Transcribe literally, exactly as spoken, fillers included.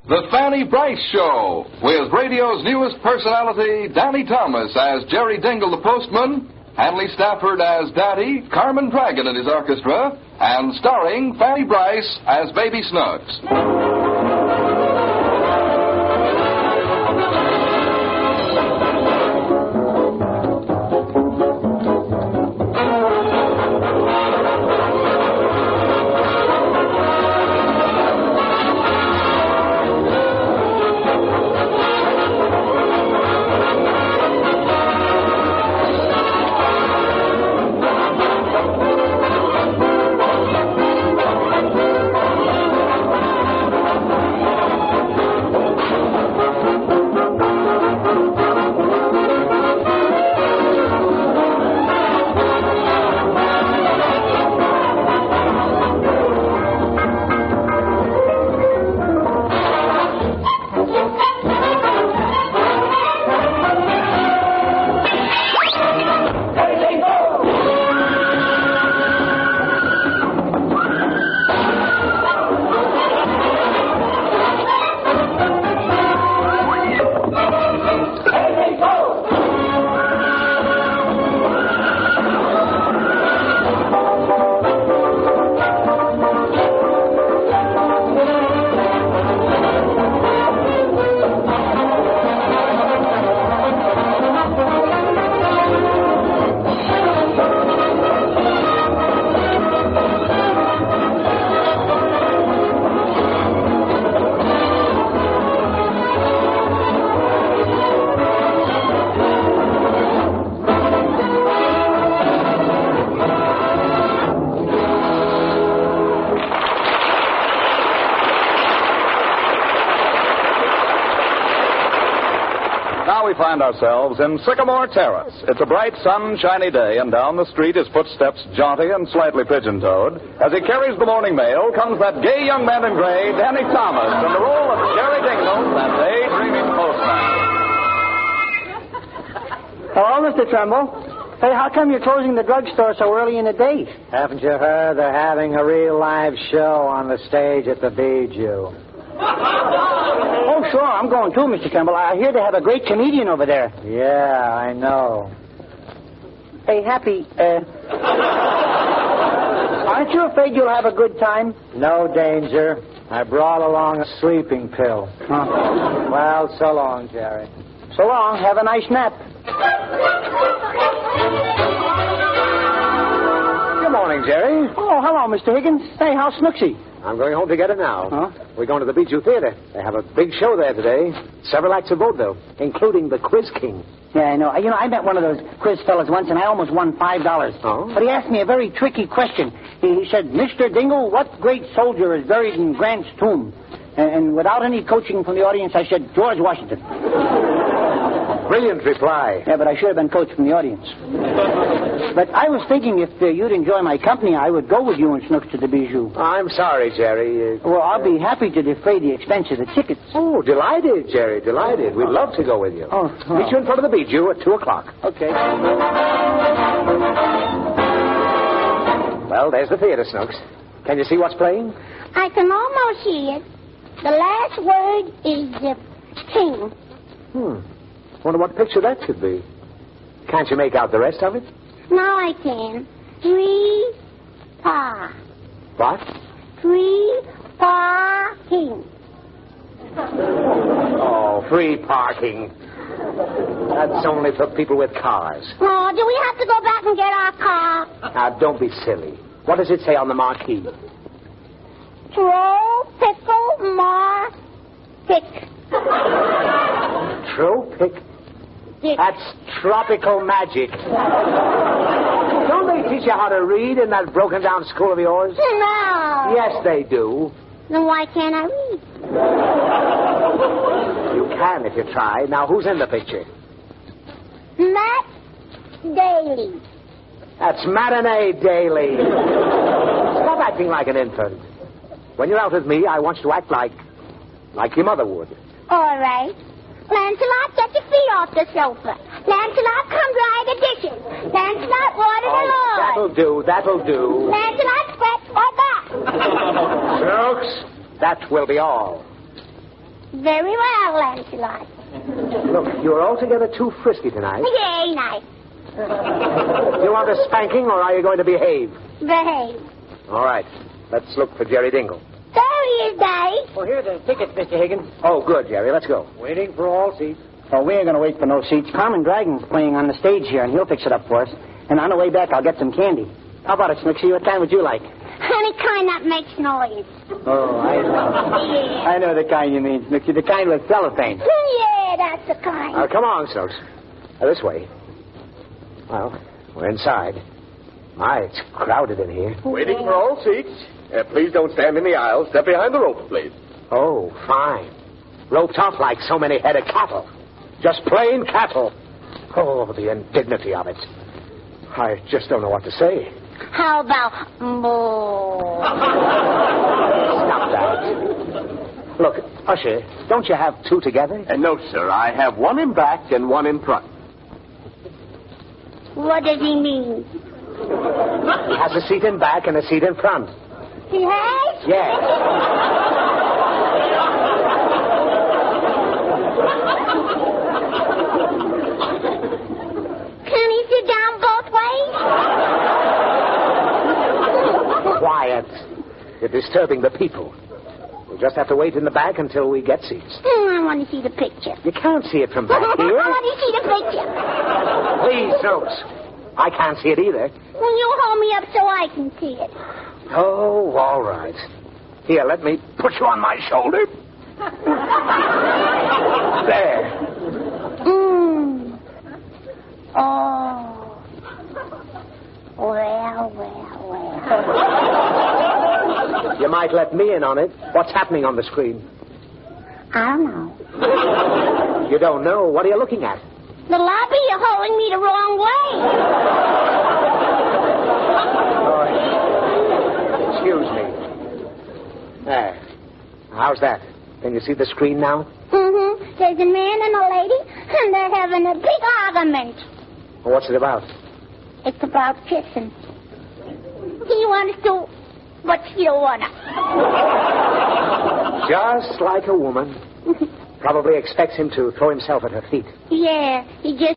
The Fanny Bryce Show, with radio's newest personality, Danny Thomas as Jerry Dingle the postman, Hanley Stafford as Daddy, Carmen Dragon and his orchestra, and starring Fanny Bryce as Baby Snooks. We find ourselves in Sycamore Terrace. It's a bright, sunshiny day, and down the street, his footsteps jaunty and slightly pigeon-toed. As he carries the morning mail, comes that gay young man in gray, Danny Thomas, in the role of Jerry Dingle, that daydreaming postman. Hello, Mister Trumbull. Hey, how come you're closing the drugstore so early in the day? Haven't you heard they're having a real live show on the stage at the Bijou? Oh, sure, I'm going too, Mister Trumbull. I hear they have a great comedian over there. Yeah, I know. Hey, Happy, uh... aren't you afraid you'll have a good time? No danger. I brought along a sleeping pill. Huh. Well, so long, Jerry. So long. Have a nice nap. Good morning, Jerry. Oh, hello, Mister Higgins. Hey, how's Snooksy? I'm going home to get it now. Huh? We're going to the Bijou Theater. They have a big show there today. Several acts of vaudeville, including the Quiz King. Yeah, I know. You know, I met one of those quiz fellas once, and I almost won five dollars. Oh? But he asked me a very tricky question. He, he said, Mister Dingle, what great soldier is buried in Grant's tomb? And, and without any coaching from the audience, I said, George Washington. Brilliant reply. Yeah, but I should have been coached from the audience. But I was thinking if uh, you'd enjoy my company, I would go with you and Snooks to the Bijou. I'm sorry, Jerry. Uh, well, I'll be happy to defray the expense of the tickets. Oh, delighted, Jerry, delighted. We'd love to go with you. Oh, oh. Meet you in front of the Bijou at two o'clock. Okay. Well, there's the theater, Snooks. Can you see what's playing? I can almost see it. The last word is the king. Hmm. Wonder what picture that could be. Can't you make out the rest of it? Now I can. Free pa. What? Free parking. Oh, free parking. That's only for people with cars. Oh, do we have to go back and get our car? Now, don't be silly. What does it say on the marquee? Tropical mar pick. Tropic? Dick. That's tropical magic. Don't they teach you how to read in that broken-down school of yours? No. Yes, they do. Then why can't I read? You can if you try. Now, who's in the picture? Matt Daly. That's Matinee Daily. Stop acting like an infant. When you're out with me, I want you to act like... like your mother would. All right. Lancelot, get your feet off the sofa. Lancelot, come dry the dishes. Lancelot, water the lawn. That'll do, that'll do. Lancelot, scratch my back. Snooks, that will be all. Very well, Lancelot. Look, you're altogether too frisky tonight. Yeah, ain't I? You want a spanking, or are you going to behave? Behave. All right. Let's look for Jerry Dingle. There he is, Daddy. Well, here are the tickets, Mister Higgins. Oh, good, Jerry. Let's go. Waiting for all seats. Oh, we ain't going to wait for no seats. Carmen Dragon's playing on the stage here, and he'll fix it up for us. And on the way back, I'll get some candy. How about it, Snooksy? What kind would you like? Any kind that makes noise. Oh, I know. Yeah. I know the kind you mean, Snooksy. The kind with cellophane. Yeah, that's the kind. Uh, come on, Snooks. Uh, this way. Well, we're inside. My, it's crowded in here. Waiting for all seats. Uh, please don't stand in the aisle. Step behind the rope, please. Oh, fine. Roped off like so many head of cattle. Just plain cattle. Oh, the indignity of it. I just don't know what to say. How about moo? Stop that. Look, Usher, don't you have two together? Uh, no, sir. I have one in back and one in front. What does he mean? He has a seat in back and a seat in front. He has? Yes. Can he sit down both ways? Quiet. You're disturbing the people. We'll just have to wait in the back until we get seats. Hmm, I want to see the picture. You can't see it from back here. I want to see the picture. Please, Snooks. I can't see it either. Will you hold me up so I can see it? Oh, all right. Here, let me put you on my shoulder. There. Mmm. Oh. Well, well, well. You might let me in on it. What's happening on the screen? I don't know. You don't know. What are you looking at? The lobby, you're holding me the wrong way. Oh, excuse me. There. How's that? Can you see the screen now? Mm-hmm. There's a man and a lady, and they're having a big argument. Well, what's it about? It's about kissing. He wants to, but she don't wanna. Just like a woman. Probably expects him to throw himself at her feet. Yeah, he just